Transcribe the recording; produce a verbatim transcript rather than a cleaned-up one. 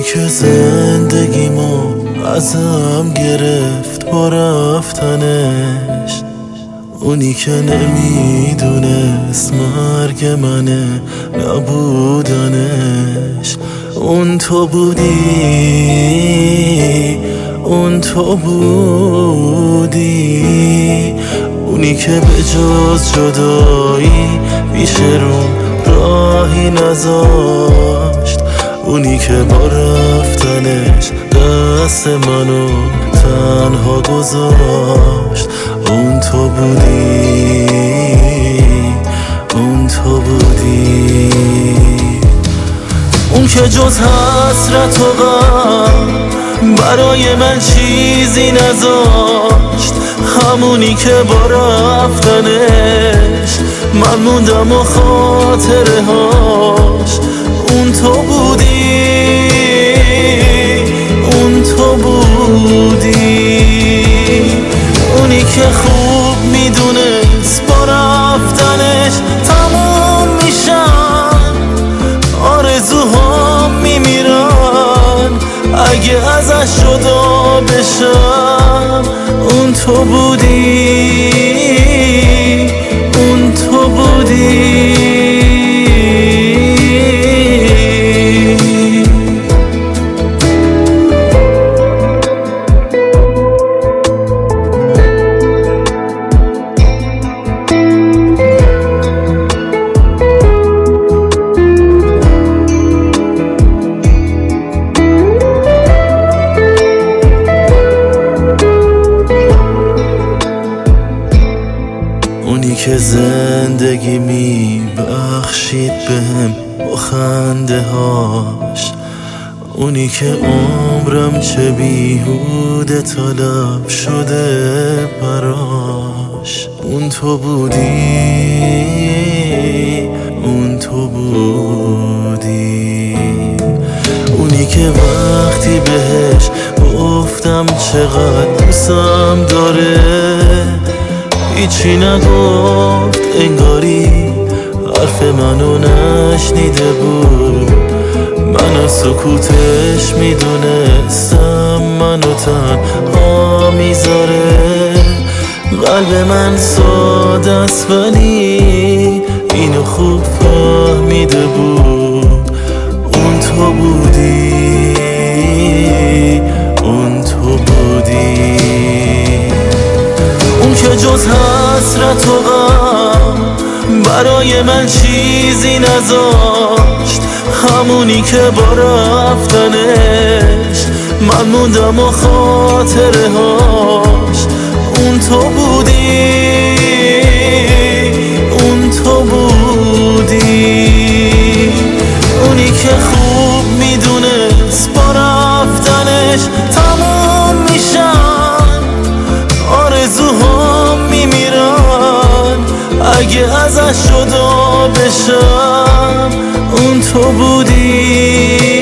که زندگیمو ازم گرفت با رفتنش، اونی که نمیدونست مرگ منه نبودنش. اون تو بودی، اون تو بودی، اونی که به جز جدایی پیش روم راهی نذاشت، اونی که با رفتنش دست منو تنها گذاشت. اون تو بودی، اون تو بودی، اون که جز حسرت و غم برای من چیزی نذاشت، همونی که با رفتنش من موندم و خاطره هاش. اون تو بودی، اون تو بودی، اونی که خوب میدونست با رفتنش تموم میشن آرزوهام میمیرن اگه ازش جدا بشم. اون تو بودی، اون تو بودی. اونی که زندگی می بخشید بهم با خنده هاش، اونی که عمرم چه بیهوده طلب شده براش. اون تو بودی، اون تو بودی، اونی که وقتی بهش گفتم چقدر دوستم داره هیچی نگفت، انگاری حرف منو نشنیده بود. من از سکوتش میدونستم منو تنها میذاره. قلب من ساده است ولی اینو خوب فهمیده بود. اون تو بودی، اون تو بودی، اون که جز حسرت و غم برای من چیزی نذاشت، همونی که با رفتنش من موندم و خاطره هاش. اون تو بودی، اون تو بودی، اونی که خوب میدونست با رفتنش تموم میشن آرزوهام میمیرن اگه ازش جدا بشم. اون تو بودی.